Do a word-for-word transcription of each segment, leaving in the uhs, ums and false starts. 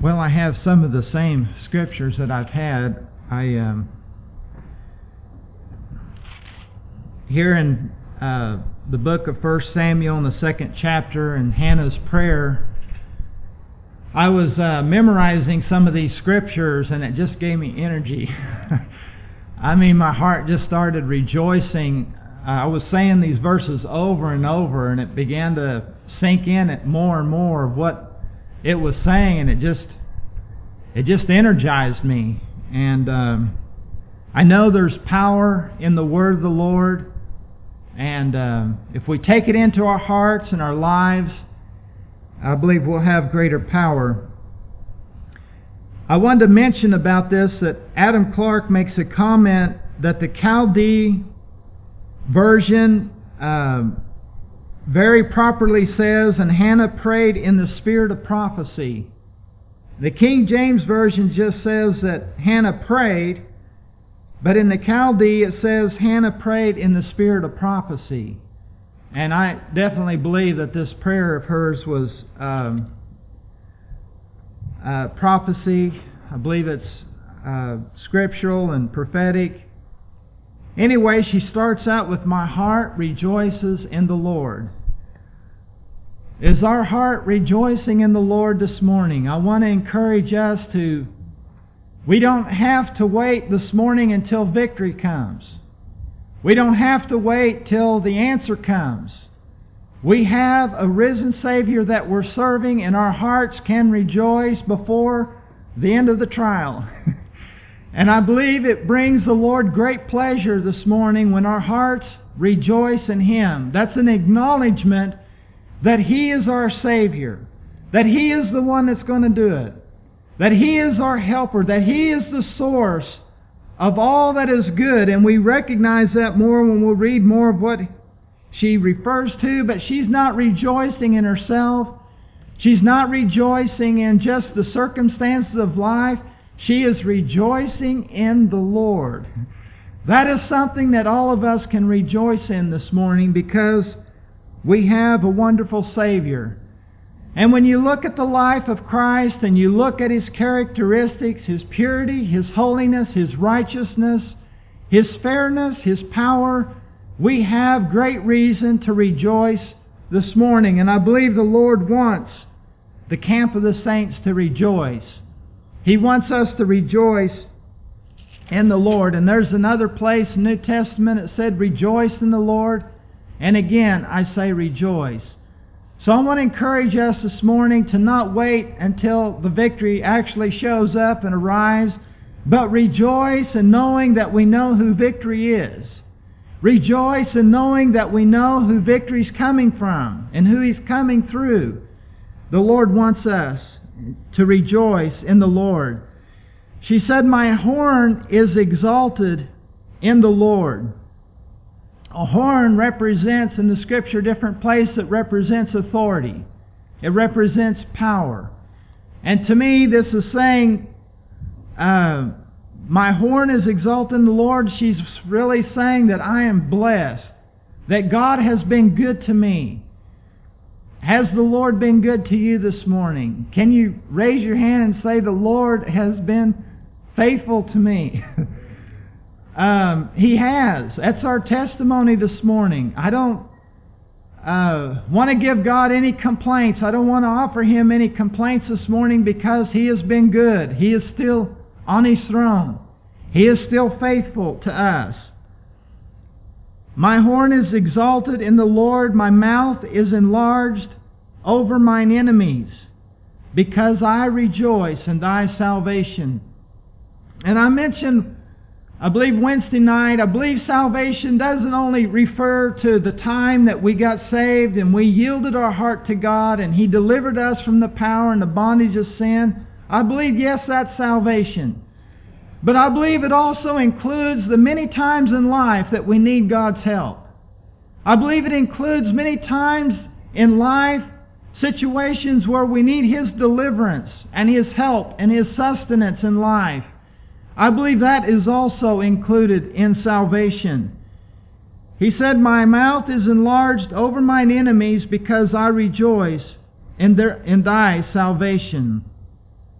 Well, I have some of the same scriptures that I've had. I um, here in uh, the book of First Samuel, in the second chapter, in Hannah's prayer, I was uh, memorizing some of these scriptures, and it just gave me energy. I mean, my heart just started rejoicing. Uh, I was saying these verses over and over, and it began to sink in it more and more of what it was saying, and it just it just energized me. And um, I know there's power in the word of the Lord, and um, if we take it into our hearts and our lives, I believe we'll have greater power. I wanted to mention about this that Adam Clark makes a comment that the Chaldee version uh, very properly says, and Hannah prayed in the spirit of prophecy. The King James Version just says that Hannah prayed, but in the Chaldee it says Hannah prayed in the spirit of prophecy. And I definitely believe that this prayer of hers was um, uh, prophecy. I believe it's uh, scriptural and prophetic. Anyway, she starts out with, "My heart rejoices in the Lord." Is our heart rejoicing in the Lord this morning? I want to encourage us to, we don't have to wait this morning until victory comes. We don't have to wait till the answer comes. We have a risen Savior that we're serving, and our hearts can rejoice before the end of the trial. And I believe it brings the Lord great pleasure this morning when our hearts rejoice in Him. That's an acknowledgement that He is our Savior, that He is the one that's going to do it, that He is our helper, that He is the source of all that is good. And we recognize that more when we'll read more of what she refers to. But she's not rejoicing in herself. She's not rejoicing in just the circumstances of life. She is rejoicing in the Lord. That is something that all of us can rejoice in this morning, because we have a wonderful Savior. And when you look at the life of Christ and you look at His characteristics, His purity, His holiness, His righteousness, His fairness, His power, we have great reason to rejoice this morning. And I believe the Lord wants the camp of the saints to rejoice. He wants us to rejoice in the Lord. And there's another place in the New Testament that said, "Rejoice in the Lord." And again, I say rejoice. So I want to encourage us this morning to not wait until the victory actually shows up and arrives, but rejoice in knowing that we know who victory is. Rejoice in knowing that we know who victory is coming from and who He's coming through. The Lord wants us to rejoice in the Lord. She said, "My horn is exalted in the Lord." A horn represents in the Scripture different place that represents authority. It represents power. And to me, this is saying, uh, my horn is exalted in the Lord. She's really saying that I am blessed, that God has been good to me. Has the Lord been good to you this morning? Can you raise your hand and say, "The Lord has been faithful to me"? Um, He has. That's our testimony this morning. I don't uh, want to give God any complaints. I don't want to offer Him any complaints this morning, because He has been good. He is still on His throne. He is still faithful to us. "My horn is exalted in the Lord. My mouth is enlarged over mine enemies, because I rejoice in Thy salvation." And I mentioned, I believe Wednesday night, I believe salvation doesn't only refer to the time that we got saved and we yielded our heart to God and He delivered us from the power and the bondage of sin. I believe, yes, that's salvation. But I believe it also includes the many times in life that we need God's help. I believe it includes many times in life situations where we need His deliverance and His help and His sustenance in life. I believe that is also included in salvation. He said, "My mouth is enlarged over mine enemies, because I rejoice in, their, in Thy salvation."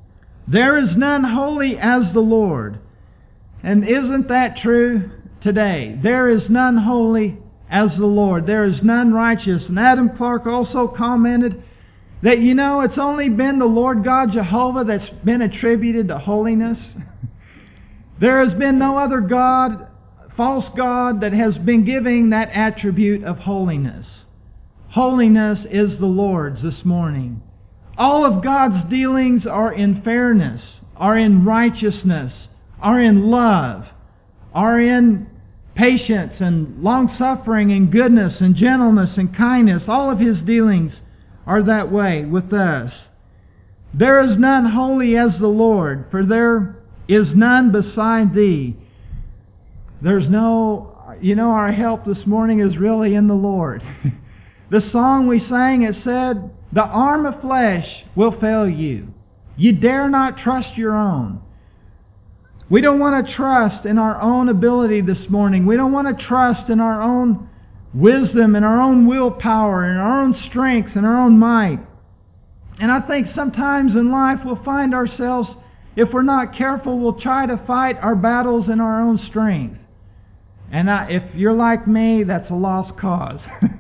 There is none holy as the Lord. And isn't that true today? There is none holy as the Lord. There is none righteous. And Adam Clarke also commented that, you know, it's only been the Lord God Jehovah that's been attributed to holiness. There has been no other God, false God, that has been giving that attribute of holiness. Holiness is the Lord's this morning. All of God's dealings are in fairness, are in righteousness, are in love, are in patience and long-suffering and goodness and gentleness and kindness. All of His dealings are that way with us. There is none holy as the Lord, for there is none beside Thee. There's no, you know, our help this morning is really in the Lord. The song we sang, it said, the arm of flesh will fail you. You dare not trust your own. We don't want to trust in our own ability this morning. We don't want to trust in our own wisdom and our own willpower and our own strength and our own might. And I think sometimes in life we'll find ourselves, if we're not careful, we'll try to fight our battles in our own strength. And I, if you're like me, that's a lost cause.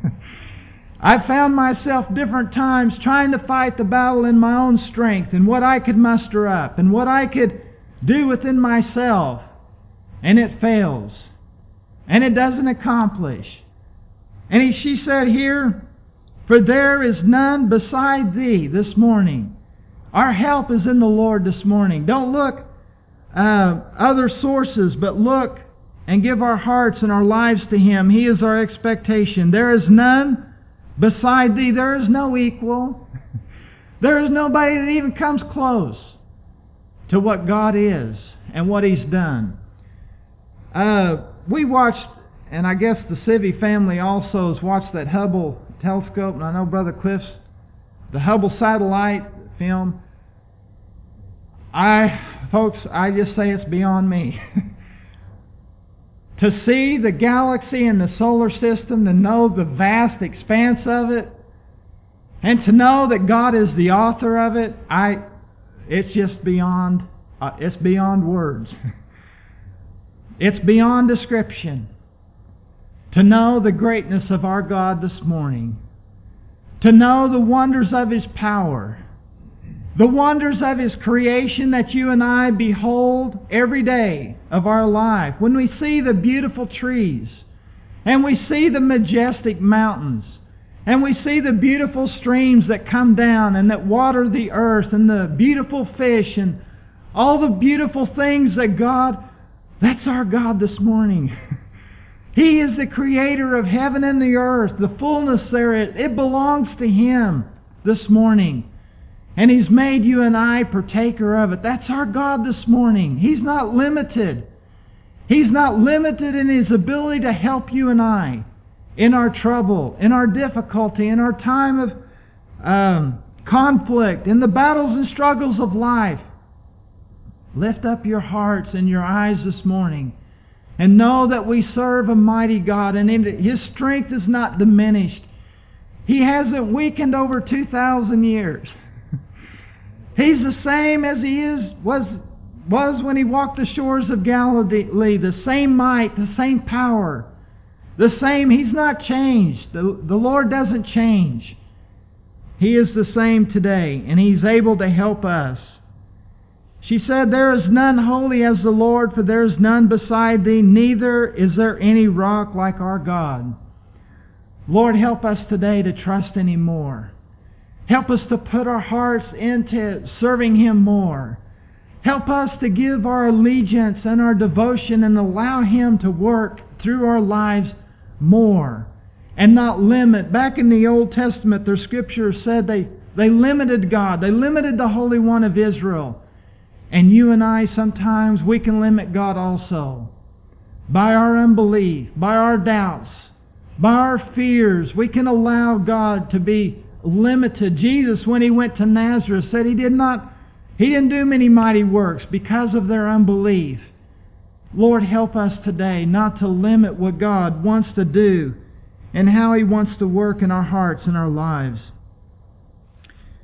I found myself different times trying to fight the battle in my own strength and what I could muster up and what I could do within myself. And it fails. And it doesn't accomplish. And he, she said here, for there is none beside Thee this morning. Our help is in the Lord this morning. Don't look uh, other sources, but look and give our hearts and our lives to Him. He is our expectation. There is none beside Thee. There is no equal. There is nobody that even comes close to what God is and what He's done. Uh, we watched, and I guess the Civi family also has watched that Hubble telescope, and I know Brother Cliff's, the Hubble satellite film. I, folks, I just say it's beyond me. To see the galaxy and the solar system, to know the vast expanse of it, and to know that God is the author of it, I, it's just beyond, uh, it's beyond words. It's beyond description. To know the greatness of our God this morning. To know the wonders of His power. The wonders of His creation that you and I behold every day of our life. When we see the beautiful trees, and we see the majestic mountains, and we see the beautiful streams that come down and that water the earth, and the beautiful fish, and all the beautiful things that God, that's our God this morning. He is the creator of heaven and the earth, the fullness therein. It belongs to Him this morning. And He's made you and I partaker of it. That's our God this morning. He's not limited. He's not limited in His ability to help you and I in our trouble, in our difficulty, in our time of um, conflict, in the battles and struggles of life. Lift up your hearts and your eyes this morning and know that we serve a mighty God, and His strength is not diminished. He hasn't weakened over two thousand years. He's the same as He is was was when He walked the shores of Galilee. The same might, the same power, the same. He's not changed. The, the Lord doesn't change. He is the same today, and He's able to help us. She said, there is none holy as the Lord, for there is none beside Thee, neither is there any rock like our God. Lord, help us today to trust in Him more. Help us to put our hearts into serving Him more. Help us to give our allegiance and our devotion and allow Him to work through our lives more and not limit. Back in the Old Testament, their scripture said they, they limited God. They limited the Holy One of Israel. And you and I, sometimes we can limit God also. By our unbelief, by our doubts, by our fears, we can allow God to be limited. Jesus, when He went to Nazareth, said He did not, He didn't do many mighty works because of their unbelief. Lord, help us today not to limit what God wants to do and how He wants to work in our hearts and our lives.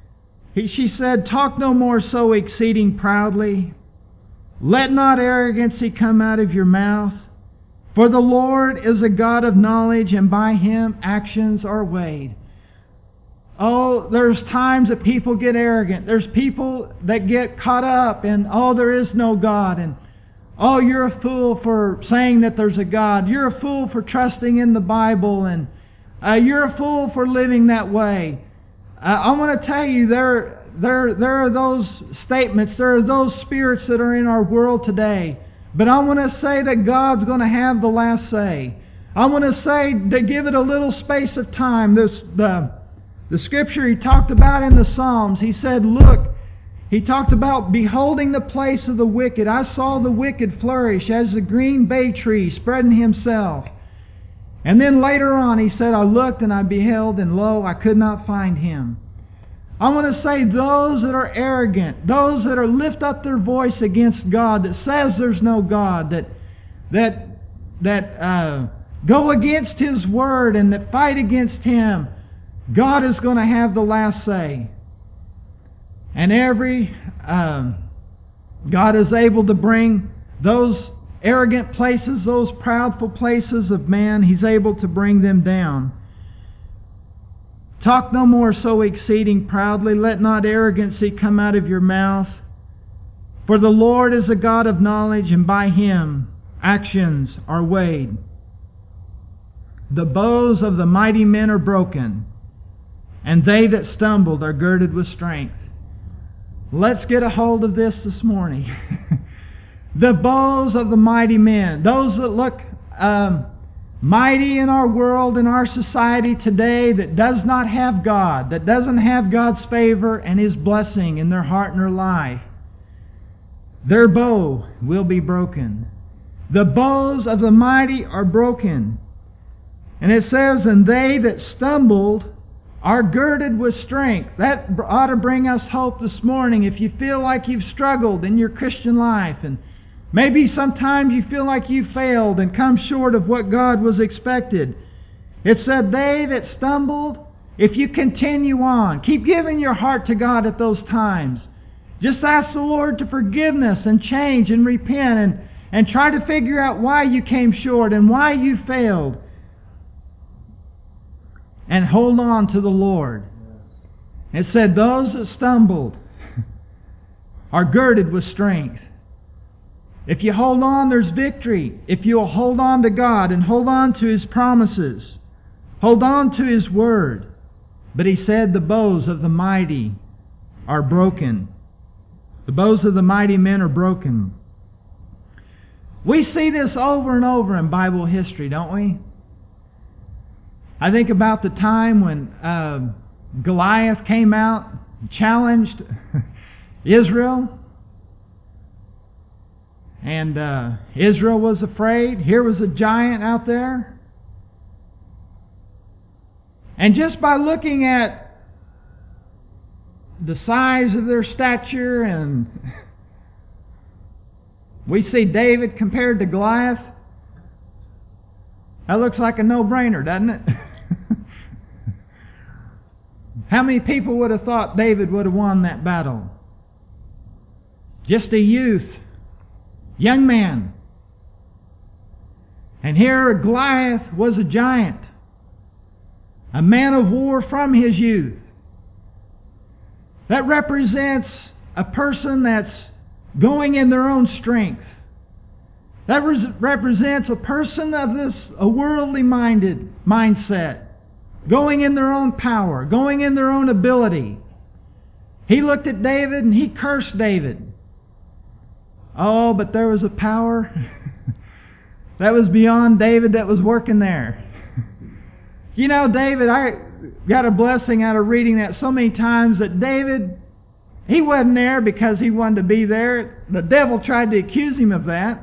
He, she said, talk no more so exceeding proudly. Let not arrogancy come out of your mouth. For the Lord is a God of knowledge, and by Him actions are weighed. Oh, there's times that people get arrogant. There's people that get caught up in, oh, there is no God. And, oh, you're a fool for saying that there's a God. You're a fool for trusting in the Bible. And uh, you're a fool for living that way. Uh, I want to tell you, there, there, there are those statements, there are those spirits that are in our world today. But I want to say that God's going to have the last say. I want to say to give it a little space of time. This, the, the scripture he talked about in the Psalms, he said, look, he talked about beholding the place of the wicked. I saw the wicked flourish as the green bay tree spreading himself. And then later on he said, I looked and I beheld, and lo, I could not find him. I want to say those that are arrogant, those that are lift up their voice against God, that says there's no God, that that that uh, go against His Word and that fight against Him, God is going to have the last say. And every um, God is able to bring those arrogant places, those proudful places of man, He's able to bring them down. Talk no more so exceeding proudly. Let not arrogancy come out of your mouth. For the Lord is a God of knowledge, and by Him actions are weighed. The bows of the mighty men are broken, and they that stumbled are girded with strength. Let's get a hold of this this morning. The bows of the mighty men, those that look um, mighty in our world, in our society today, that does not have God, that doesn't have God's favor and His blessing in their heart and their life, their bow will be broken. The bows of the mighty are broken. And it says, and they that stumbled are girded with strength. That ought to bring us hope this morning. If you feel like you've struggled in your Christian life, and maybe sometimes you feel like you failed and come short of what God was expected. It said, they that stumbled, if you continue on, keep giving your heart to God at those times. Just ask the Lord to forgiveness and change and repent and, and try to figure out why you came short and why you failed. And hold on to the Lord. It said, those that stumbled are girded with strength. If you hold on, there's victory. If you'll hold on to God and hold on to His promises, hold on to His Word. But He said the bows of the mighty are broken. The bows of the mighty men are broken. We see this over and over in Bible history, don't we? I think about the time when uh, Goliath came out and challenged Israel. And uh, Israel was afraid. Here was a giant out there. And just by looking at the size of their stature, and we see David compared to Goliath, that looks like a no-brainer, doesn't it? How many people would have thought David would have won that battle? Just a youth. Young man. And here Goliath was a giant. A man of war from his youth. That represents a person that's going in their own strength. That res- represents a person of this a worldly minded mindset. Going in their own power. Going in their own ability. He looked at David and he cursed David. Oh, but there was a power that was beyond David that was working there. You know, David, I got a blessing out of reading that so many times, that David, he wasn't there because he wanted to be there. The devil tried to accuse him of that.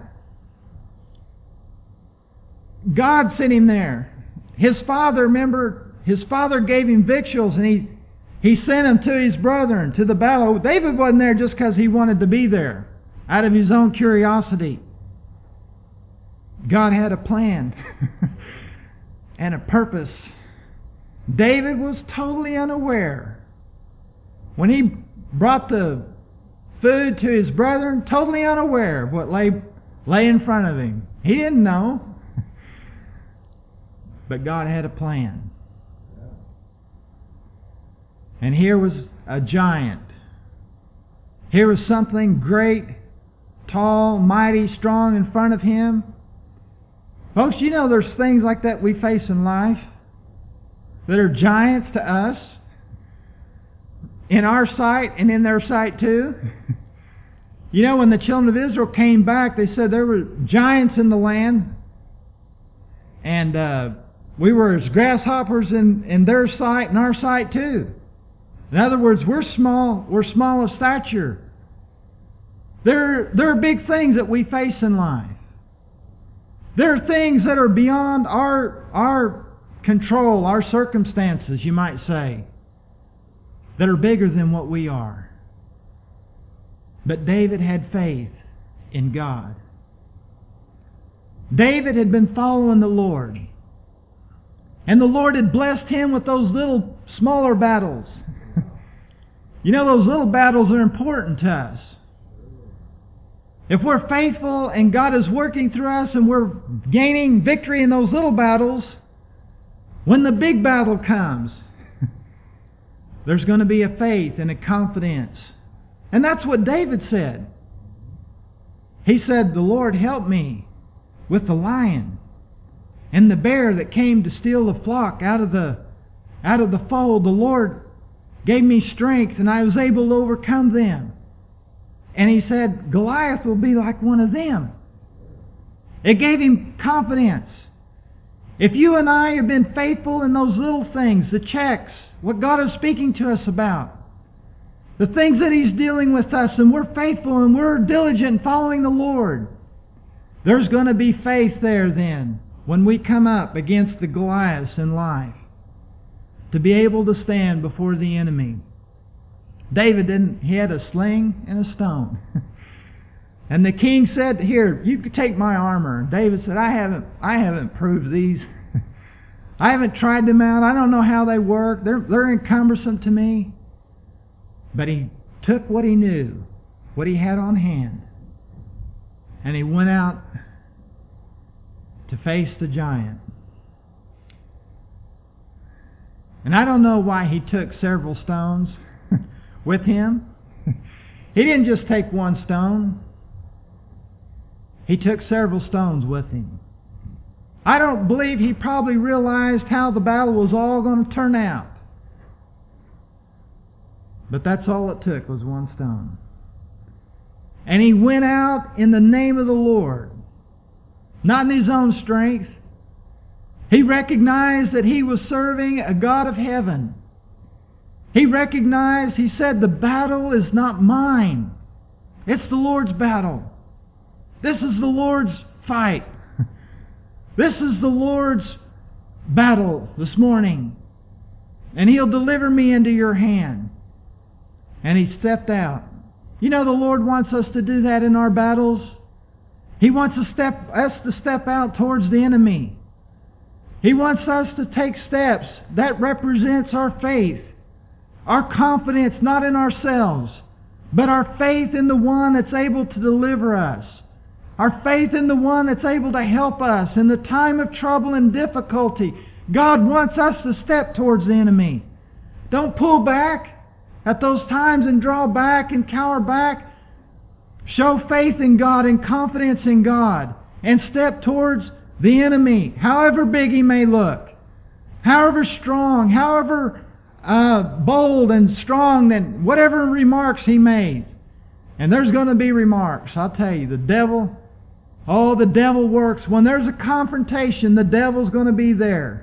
God sent him there. His father, remember, his father gave him victuals, and he, he sent him to his brethren, to the battle. David wasn't there just because he wanted to be there, out of his own curiosity. God had a plan and a purpose. David was totally unaware when he brought the food to his brethren, totally unaware of what lay, lay in front of him. He didn't know. But God had a plan. And here was a giant. Here was something great, tall, mighty, strong in front of him. Folks, you know there's things like that we face in life that are giants to us, in our sight and in their sight too. You know, when the children of Israel came back, they said there were giants in the land, and uh, we were as grasshoppers in, in their sight and our sight too. In other words, we're small, we're small of stature. There, there are big things that we face in life. There are things that are beyond our, our control, our circumstances, you might say, that are bigger than what we are. But David had faith in God. David had been following the Lord. And the Lord had blessed him with those little smaller battles. You know, those little battles are important to us. If we're faithful and God is working through us and we're gaining victory in those little battles, when the big battle comes, there's going to be a faith and a confidence. And that's what David said. He said, "The Lord help me with the lion and the bear that came to steal the flock out of the, out of the fold. The Lord gave me strength and I was able to overcome them." And he said, Goliath will be like one of them. It gave him confidence. If you and I have been faithful in those little things, the checks, what God is speaking to us about, the things that He's dealing with us, and we're faithful and we're diligent in following the Lord, there's going to be faith there then when we come up against the Goliaths in life to be able to stand before the enemy. David didn't, he had a sling and a stone. And the king said, "Here, you can take my armor." And David said, I haven't, I haven't proved these. I haven't tried them out. I don't know how they work. They're, they're encumbersome to me. But he took what he knew, what he had on hand, and he went out to face the giant. And I don't know why he took several stones with him. He didn't just take one stone. He took several stones with him. I don't believe he probably realized how the battle was all going to turn out. But that's all it took, was one stone. And he went out in the name of the Lord, not in his own strength. He recognized that he was serving a God of heaven. He recognized, he said, the battle is not mine. It's the Lord's battle. This is the Lord's fight. This is the Lord's battle this morning. And He'll deliver me into your hand. And he stepped out. You know, the Lord wants us to do that in our battles. He wants to step, us to step out towards the enemy. He wants us to take steps. That represents our faith. Our confidence not in ourselves, but our faith in the one that's able to deliver us. Our faith in the one that's able to help us in the time of trouble and difficulty. God wants us to step towards the enemy. Don't pull back at those times and draw back and cower back. Show faith in God and confidence in God and step towards the enemy, however big he may look, however strong, however uh, bold and strong, and whatever remarks he made. And there's going to be remarks. I'll tell you, the devil, oh, the devil works. When there's a confrontation, the devil's going to be there.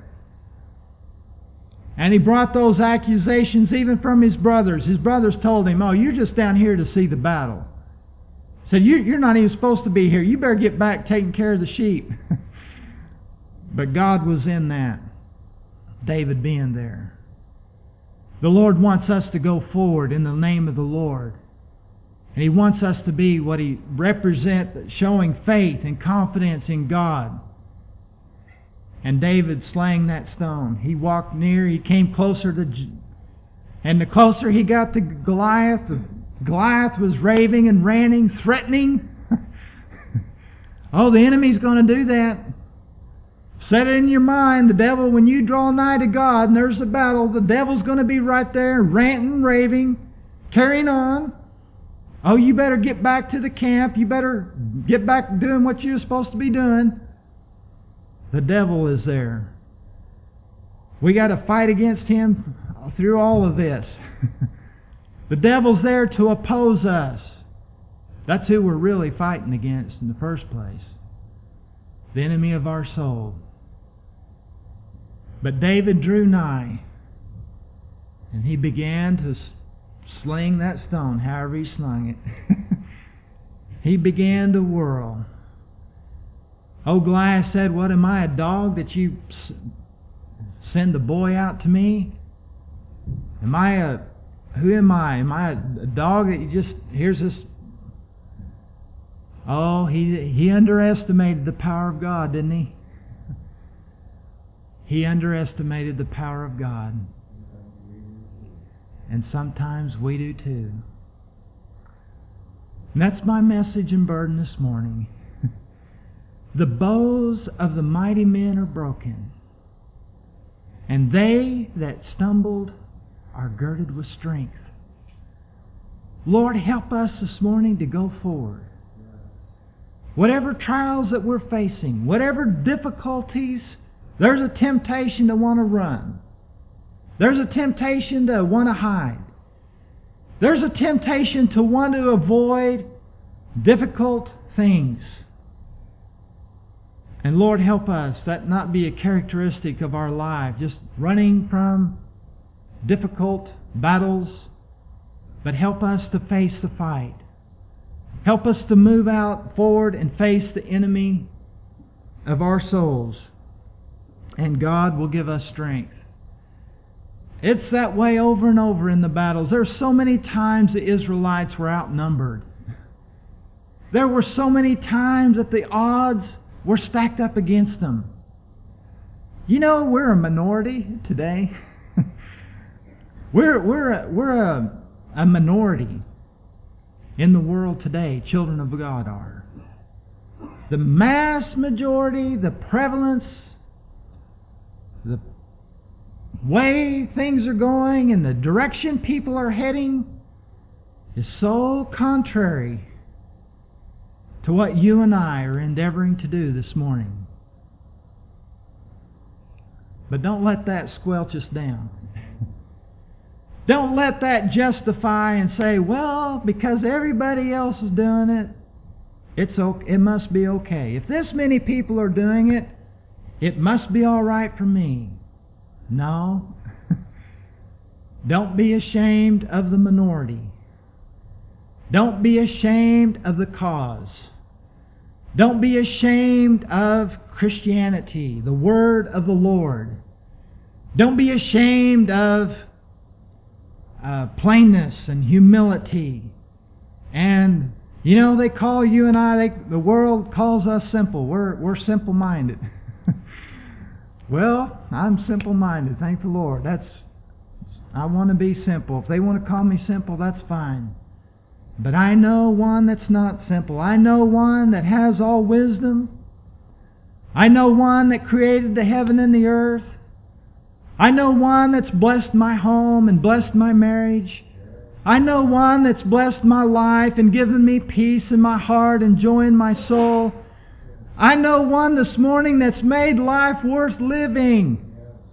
And he brought those accusations even from his brothers. His brothers told him, "Oh, you're just down here to see the battle." He said, you, you're not even supposed to be here. You better get back taking care of the sheep. But God was in that. David being there. The Lord wants us to go forward in the name of the Lord. And He wants us to be what He represents, showing faith and confidence in God. And David slaying that stone. He walked near, he came closer to And the closer he got to Goliath, Goliath was raving and ranting, threatening. Oh, the enemy's going to do that. Set it in your mind, the devil, when you draw nigh to God and there's a battle, the devil's going to be right there ranting, raving, carrying on. Oh, you better get back to the camp. You better get back doing what you're supposed to be doing. The devil is there. We got to fight against him through all of this. The devil's there to oppose us. That's who we're really fighting against in the first place. The enemy of our soul. But David drew nigh, and he began to sling that stone, however he slung it. He began to whirl. Oh, Goliath said, what am I, a dog that you send the boy out to me? Am I a, who am I? Am I a, a dog that you just, here's this. Oh, he, he underestimated the power of God, didn't he? He underestimated the power of God. And sometimes we do too. And that's my message and burden this morning. The bows of the mighty men are broken, and they that stumbled are girded with strength. Lord, help us this morning to go forward. Whatever trials that we're facing, whatever difficulties, there's a temptation to want to run. There's a temptation to want to hide. There's a temptation to want to avoid difficult things. And Lord, help us that not be a characteristic of our life, just running from difficult battles, but help us to face the fight. Help us to move out forward and face the enemy of our souls. And God will give us strength. It's that way over and over in the battles. There's so many times the Israelites were outnumbered. There were so many times that the odds were stacked up against them. You know, we're a minority today. we're we're a, we're a, a minority in the world today. Children of God are. The mass majority, the prevalence, the way things are going and the direction people are heading is so contrary to what you and I are endeavoring to do this morning. But don't let that squelch us down. Don't let that justify and say, well, because everybody else is doing it, it's okay, it must be okay. If this many people are doing it, it must be all right for me. No. Don't be ashamed of the minority. Don't be ashamed of the cause. Don't be ashamed of Christianity, the Word of the Lord. Don't be ashamed of uh, plainness and humility. And, you know, they call you and I, they, the world calls us simple. We're, we're simple-minded. Well, I'm simple-minded, thank the Lord. That's, I want to be simple. If they want to call me simple, that's fine. But I know one that's not simple. I know one that has all wisdom. I know one that created the heaven and the earth. I know one that's blessed my home and blessed my marriage. I know one that's blessed my life and given me peace in my heart and joy in my soul. I know one this morning that's made life worth living.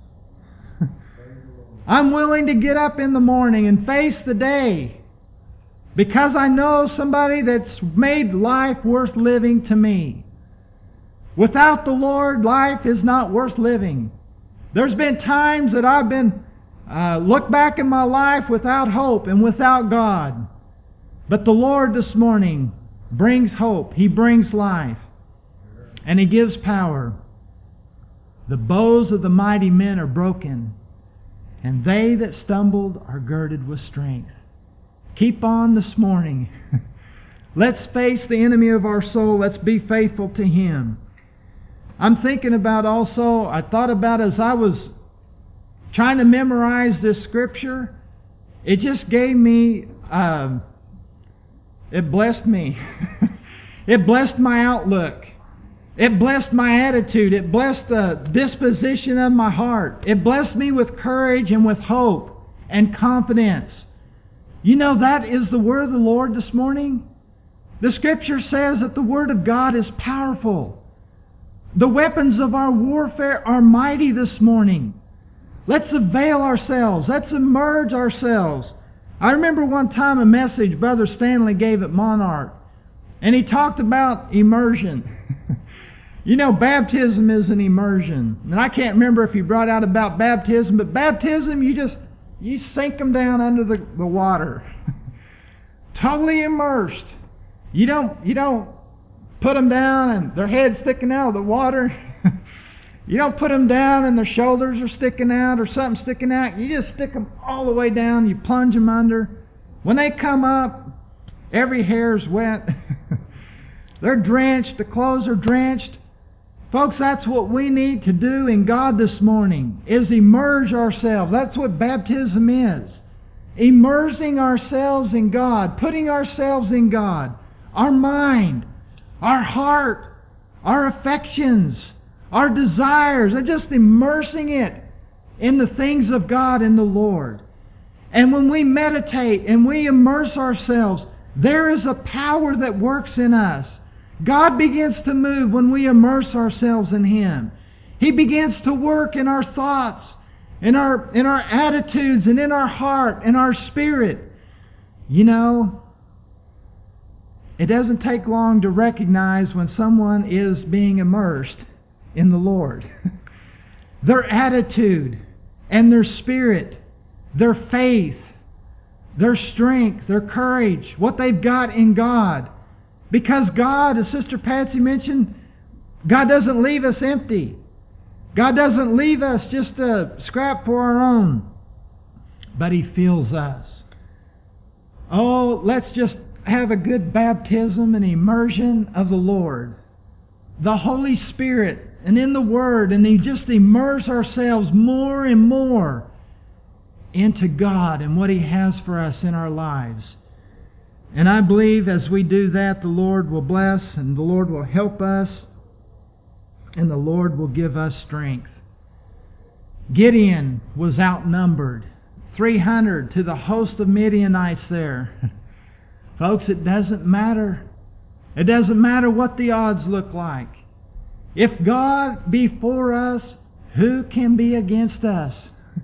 I'm willing to get up in the morning and face the day because I know somebody that's made life worth living to me. Without the Lord, life is not worth living. There's been times that I've been uh, look back in my life without hope and without God. But the Lord this morning brings hope. He brings life. And He gives power. The bows of the mighty men are broken, and they that stumbled are girded with strength. Keep on this morning. Let's face the enemy of our soul. Let's be faithful to Him. I'm thinking about also, I thought about as I was trying to memorize this scripture, it just gave me, um, it blessed me. It blessed my outlook. It blessed my attitude. It blessed the disposition of my heart. It blessed me with courage and with hope and confidence. You know, that is the word of the Lord this morning. The Scripture says that the Word of God is powerful. The weapons of our warfare are mighty this morning. Let's avail ourselves. Let's immerse ourselves. I remember one time a message Brother Stanley gave at Monarch, and he talked about immersion. You know, baptism is an immersion. And I can't remember if he brought out about baptism, but baptism, you just, you sink them down under the, the water. Totally immersed. You don't, you don't put them down and their head's sticking out of the water. You don't put them down and their shoulders are sticking out or something sticking out. You just stick them all the way down. You plunge them under. When they come up, every hair's wet. They're drenched. The clothes are drenched. Folks, that's what we need to do in God this morning, is immerse ourselves. That's what baptism is. Immersing ourselves in God, putting ourselves in God, our mind, our heart, our affections, our desires, and just immersing it in the things of God and the Lord. And when we meditate and we immerse ourselves, there is a power that works in us. God begins to move when we immerse ourselves in Him. He begins to work in our thoughts, in our, in our attitudes, and in our heart, and our spirit. You know, it doesn't take long to recognize when someone is being immersed in the Lord. Their attitude and their spirit, their faith, their strength, their courage, what they've got in God. Because God, as Sister Patsy mentioned, God doesn't leave us empty. God doesn't leave us just a scrap for our own. But He fills us. Oh, let's just have a good baptism and immersion of the Lord. The Holy Spirit and in the Word. And He just immerse ourselves more and more into God and what He has for us in our lives. And I believe as we do that, the Lord will bless and the Lord will help us and the Lord will give us strength. Gideon was outnumbered, three hundred to the host of Midianites there. Folks, it doesn't matter. It doesn't matter what the odds look like. If God be for us, who can be against us?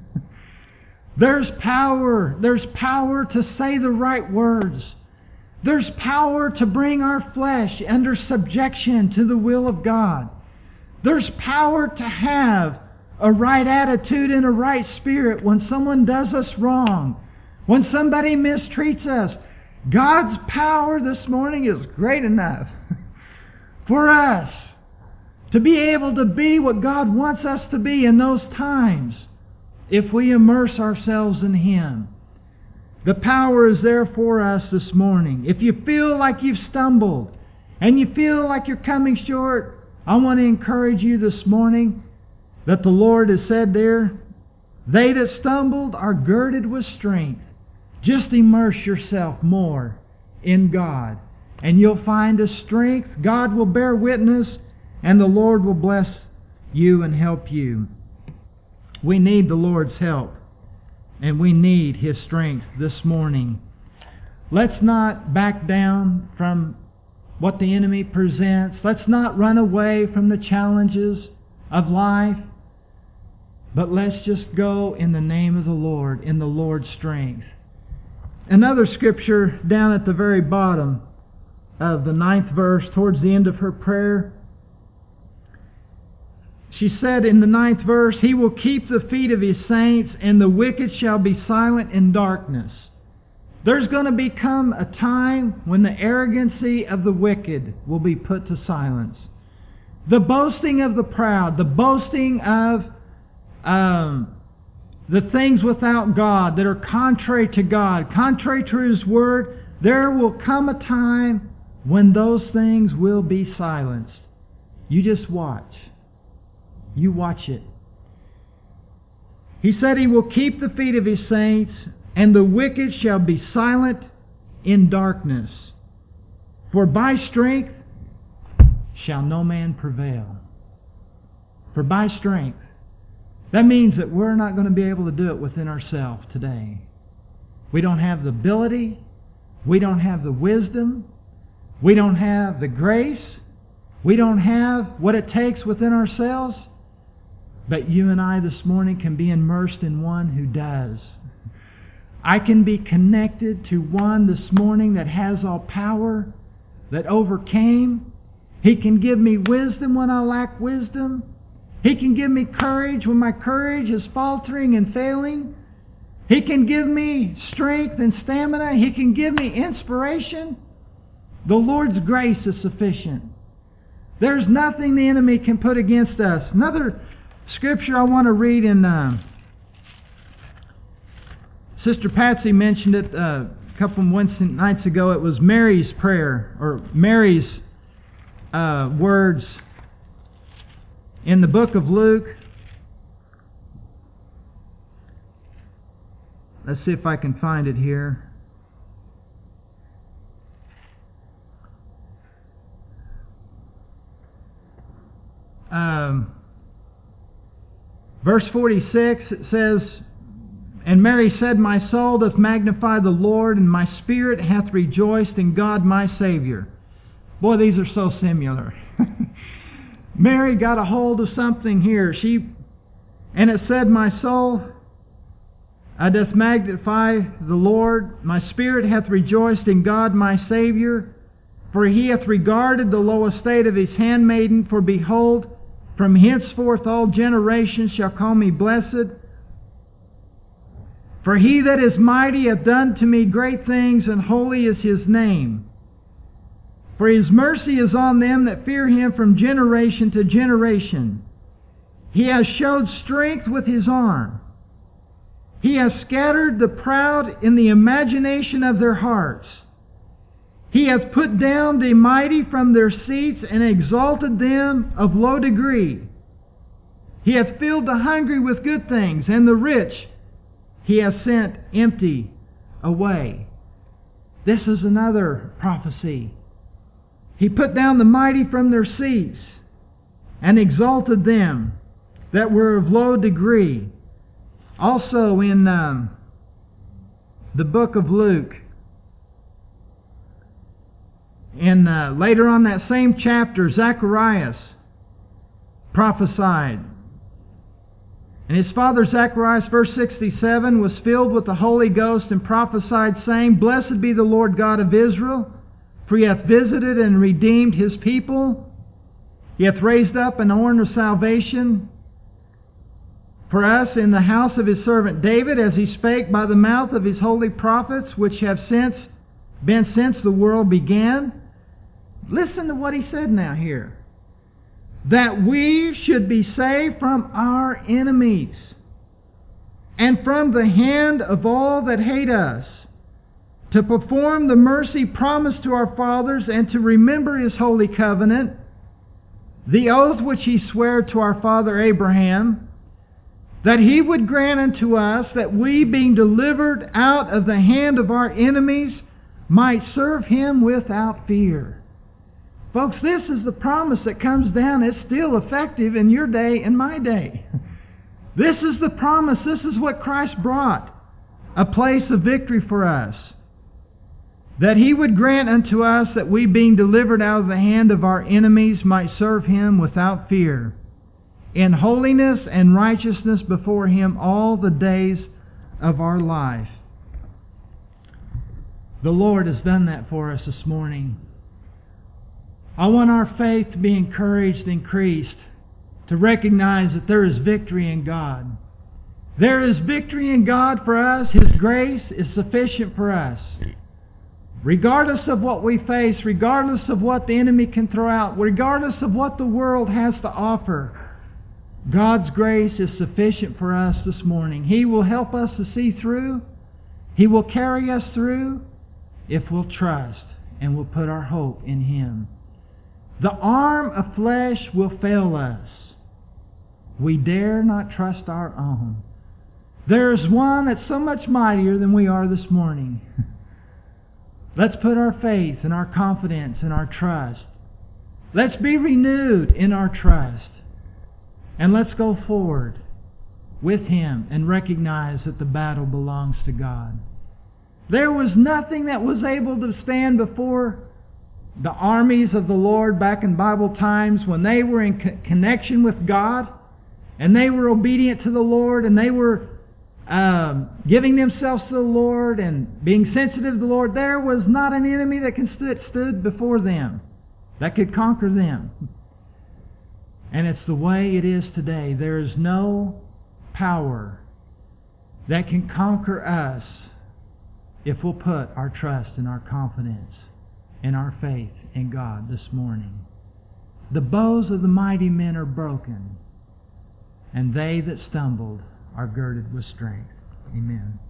There's power. There's power to say the right words. There's power to bring our flesh under subjection to the will of God. There's power to have a right attitude and a right spirit when someone does us wrong, when somebody mistreats us. God's power this morning is great enough for us to be able to be what God wants us to be in those times if we immerse ourselves in Him. The power is there for us this morning. If you feel like you've stumbled and you feel like you're coming short, I want to encourage you this morning that the Lord has said there, they that stumbled are girded with strength. Just immerse yourself more in God, and you'll find a strength. God will bear witness, and the Lord will bless you and help you. We need the Lord's help, and we need His strength this morning. Let's not back down from what the enemy presents. Let's not run away from the challenges of life, but let's just go in the name of the Lord, in the Lord's strength. Another scripture down at the very bottom of the ninth verse, towards the end of her prayer, she said in the ninth verse, He will keep the feet of His saints, and the wicked shall be silent in darkness. There's going to become a time when the arrogancy of the wicked will be put to silence. The boasting of the proud, the boasting of um, the things without God that are contrary to God, contrary to His Word, there will come a time when those things will be silenced. You just watch. You watch it. He said He will keep the feet of His saints, and the wicked shall be silent in darkness. For by strength shall no man prevail. For by strength. That means that we're not going to be able to do it within ourselves today. We don't have the ability. We don't have the wisdom. We don't have the grace. We don't have what it takes within ourselves. But you and I this morning can be immersed in one who does. I can be connected to one this morning that has all power, that overcame. He can give me wisdom when I lack wisdom. He can give me courage when my courage is faltering and failing. He can give me strength and stamina. He can give me inspiration. The Lord's grace is sufficient. There's nothing the enemy can put against us. Another scripture I want to read in... Uh, Sister Patsy mentioned it uh, a couple of Wednesday nights ago. It was Mary's prayer, or Mary's uh, words in the book of Luke. Let's see if I can find it here. Um, verse forty-six, it says, "And Mary said, My soul doth magnify the Lord, and my spirit hath rejoiced in God my Savior." Boy, these are so similar. Mary got a hold of something here. She, and it said, "My soul I doth magnify the Lord, my spirit hath rejoiced in God my Savior, for he hath regarded the low estate of his handmaiden, for behold, from henceforth all generations shall call me blessed. For he that is mighty hath done to me great things, and holy is his name. For his mercy is on them that fear him from generation to generation. He has showed strength with his arm. He has scattered the proud in the imagination of their hearts. He hath put down the mighty from their seats, and exalted them of low degree. He hath filled the hungry with good things, and the rich he hath sent empty away." This is another prophecy. He put down the mighty from their seats, and exalted them that were of low degree. Also in um, the book of Luke, in uh, later on that same chapter, Zacharias prophesied. And his father Zacharias, verse sixty-seven, was filled with the Holy Ghost and prophesied, saying, "Blessed be the Lord God of Israel, for he hath visited and redeemed his people. He hath raised up an horn of salvation for us in the house of his servant David, as he spake by the mouth of his holy prophets, which have since been since the world began." Listen to what he said now here. "That we should be saved from our enemies, and from the hand of all that hate us, to perform the mercy promised to our fathers, and to remember his holy covenant, the oath which he sware to our father Abraham, that he would grant unto us that we, being delivered out of the hand of our enemies, might serve him without fear." Folks, this is the promise that comes down. It's still effective in your day and my day. This is the promise. This is what Christ brought. A place of victory for us. That he would grant unto us that we, being delivered out of the hand of our enemies, might serve him without fear, in holiness and righteousness before him all the days of our life. The Lord has done that for us this morning. I want our faith to be encouraged and increased, to recognize that there is victory in God. There is victory in God for us. His grace is sufficient for us. Regardless of what we face, regardless of what the enemy can throw out, regardless of what the world has to offer, God's grace is sufficient for us this morning. He will help us to see through. He will carry us through if we'll trust and we'll put our hope in him. The arm of flesh will fail us. We dare not trust our own. There's one that's so much mightier than we are this morning. Let's put our faith and our confidence and our trust. Let's be renewed in our trust. And let's go forward with Him and recognize that the battle belongs to God. There was nothing that was able to stand before the armies of the Lord back in Bible times when they were in co- connection with God and they were obedient to the Lord and they were um, giving themselves to the Lord and being sensitive to the Lord. There was not an enemy that can stood, stood before them, that could conquer them. And it's the way it is today. There is no power that can conquer us if we'll put our trust and our confidence and our faith in God this morning. The bows of the mighty men are broken, and they that stumbled are girded with strength. Amen.